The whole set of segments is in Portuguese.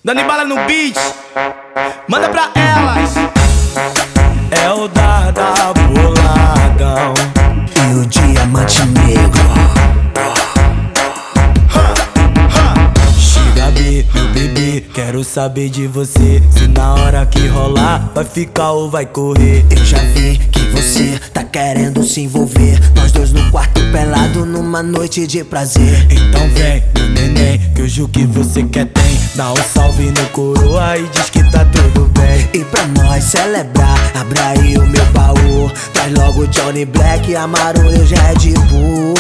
Dando bala no beat, manda pra elas. É o Dada boladão e o diamante negro. Chega meu bebê, quero saber de você. Se na hora que rolar vai ficar ou vai correr. Eu já vi que você tá querendo se envolver, nós dois no quarto pelado numa noite de prazer. Então vem, meu neném, que hoje o que você quer tem. Dá um salve no coroa e diz que tá tudo bem. E pra nós celebrar, abre aí o meu baú. Traz logo Johnny Black, Amaro e o Red Bull.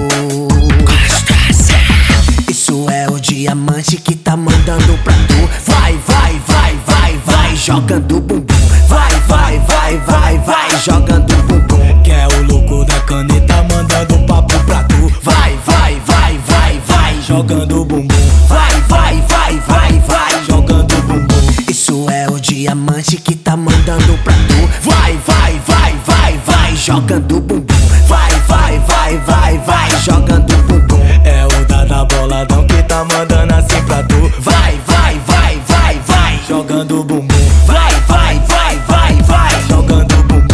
Isso é o diamante que tá mandando pra tu. Vai, vai, vai, vai, vai, jogando bumbum. Vai, vai, vai, vai, vai, jogando bumbum. Que é o louco da caneta mandando papo pra tu. Vai, vai, vai, vai, vai, jogando bumbum. Vai, vai, vai, vai, vai, jogando bumbum. Isso é o diamante que tá mandando pra tu. Vai, vai, vai, vai, vai, jogando bumbum. Vai, vai, vai, vai, vai, jogando bumbum. É o Dada boladão que tá mandando assim pra tu. Vai, vai, vai, vai, vai, jogando bumbum. Vai, vai, vai, vai, vai, jogando bumbum.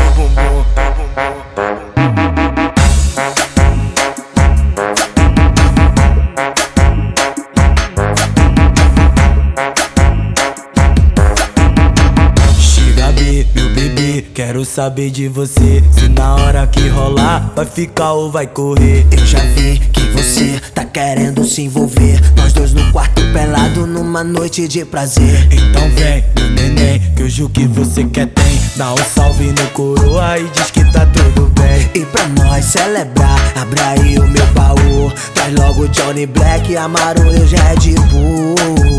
Meu bebê, quero saber de você. Se na hora que rolar vai ficar ou vai correr. Eu já vi que você tá querendo se envolver, nós dois no quarto pelado numa noite de prazer. Então vem, meu neném, que hoje o que você quer tem. Dá um salve no coroa e diz que tá tudo bem. E pra nós celebrar, abre aí o meu baú. Traz logo Johnny Black, Amaro e o Red Bull.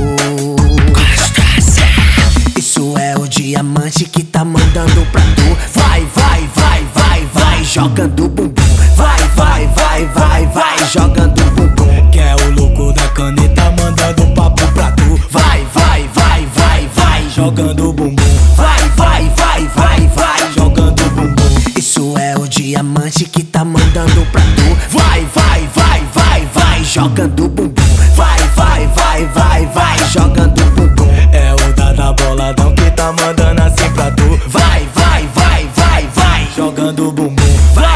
Isso é o diamante que tá mandando pra tu. Vai, vai, vai, vai, vai, jogando bumbum. Vai, vai, vai, vai, vai, jogando bumbum. Que é o louco da caneta mandando papo pra tu. Vai, vai, vai, vai, vai, jogando bumbum. Vai, vai, vai, vai, vai, jogando bumbum. Isso é o diamante que tá mandando pra tu. Vai, vai, vai, vai, vai, jogando bumbum. Vai, vai, vai, vai, vai, jogando bumbum. É o Dada boladão que tá mandando assim pra tu. Vai, vai, vai, vai, vai, jogando bumbum. Vai,